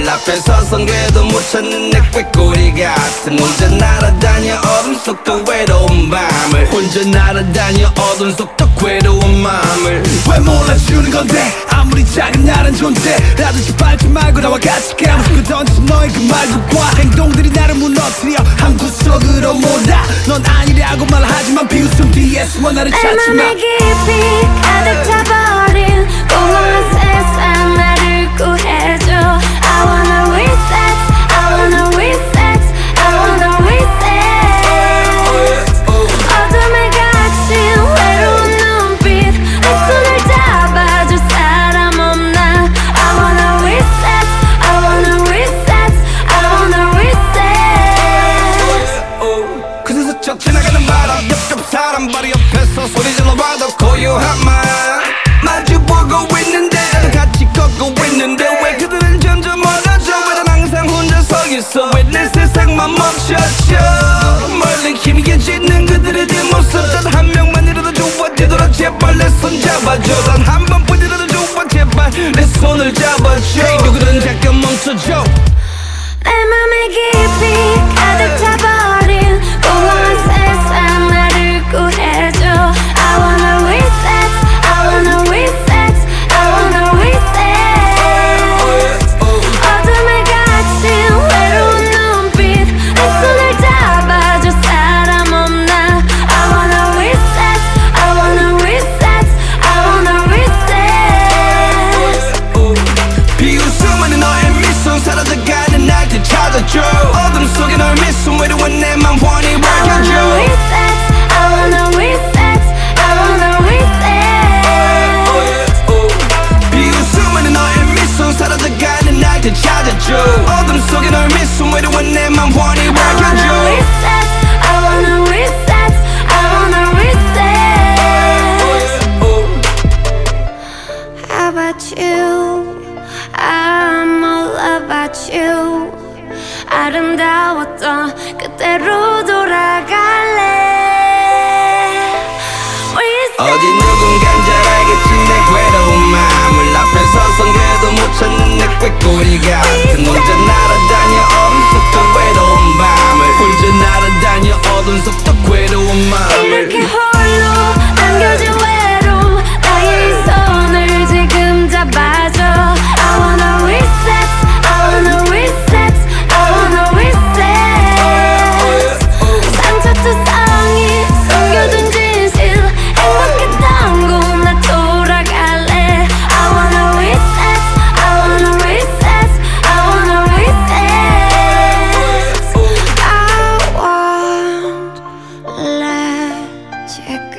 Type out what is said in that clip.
마음을 앞에서 성게도 못 찾는 내 꾀꼬리 같은 혼자 날아다녀 어둠 속도 외로운 밤을 혼자 날아다녀 어둠 속도 괴로운 마음을 왜 몰라주는 건데 아무리 작은 나란 존재라도 짓밟지 말고 나와 같이 까먹고 던진 너의 그 말과 행동들이 나를 무너뜨려 한 구석으로 몰아 넌 아니라고 말하지만 비웃음 뒤에 숨어 나를 찾지마 내 맘에 깊이 가득 차버린 공허한 세상 나를 구해줘 I wanna reset, I wanna reset, I wanna reset 어둠에 갇힌 외로운 눈빛 내 손을 잡아줄 사람 없나 I wanna reset, I wanna reset, I wanna reset 그래서 저 지나가는 바람 옆옆 사람 바로 옆에서 소리 질러봐도 고요한 말 마주보고 있는데 같이 걷고 있는데 왜 그들은 점점 멀어져 왜 난 항상 혼자 서 있어 왜 내 세상만 멈춰져 멀리 희미해지는 그들의 뒷모습 단 한 명만이라도 좋아 뒤돌아 제발 내 손 잡아줘 단 한 번뿐이라도 좋아 제발 내 손을 잡아줘 hey, 누구든 잠깐 멈춰줘 내 맘에 깊이 가득 차버린 공허한 세상 나를 구해줘 I wanna reset, I wanna reset, I wanna reset 어둠에 갇힌 외로운 눈빛 내 손을 잡아줄 사람 없나 I wanna reset, I wanna reset, I wanna reset 비웃음은 너의 미소 사라져가는 날 되찾아줘 어둠 속에 너의 미소 외로운 내 맘 환히 밝혀줘 I wanna reset, I wanna reset 비웃음은 너의 미소 사라져가는 날 되찾아줘 어둠 속에 너의 미소 외로운 내 맘 환히 I wanna 밝혀줘 reset, I wanna reset, I wanna reset How about you? I'm all about you 아름다웠던 그때로 돌아갈래 어디 누군간 잘 알겠지 내 괴로운 마음을 앞에서 성게도 못 찾는 내 꾀꼬리 같은 혼자 날아다녀 어둠 속도 외로운 밤을 혼자 날아다녀 어둠 속도 괴로운 마음을 이렇게 홀로 남겨진 외로움 나의 이 손을 지금 잡아줘 I wanna reset, I wanna reset, I wanna reset 상처투성이 숨겨둔 진실 행복했던 곳 나 돌아갈래 I wanna reset, I wanna reset, I wanna reset I won't let you